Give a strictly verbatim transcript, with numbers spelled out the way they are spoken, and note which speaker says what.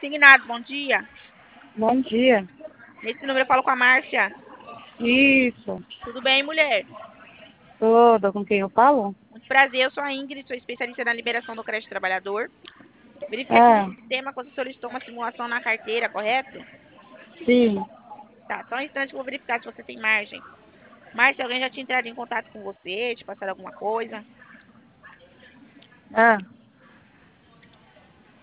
Speaker 1: Consignado, bom dia.
Speaker 2: Bom dia.
Speaker 1: Nesse número eu falo com a Márcia.
Speaker 2: Isso.
Speaker 1: Tudo bem, mulher?
Speaker 2: Toda com quem eu falo?
Speaker 1: Muito prazer, eu sou a Ingrid, sou especialista na liberação do crédito trabalhador. Verifiquei aqui no
Speaker 2: É,
Speaker 1: sistema que você solicitou uma simulação na carteira, correto?
Speaker 2: sim.
Speaker 1: Tá, só um instante que eu vou verificar se você tem margem. Márcia, alguém já tinha entrado em contato com você, te passado alguma coisa?
Speaker 2: É.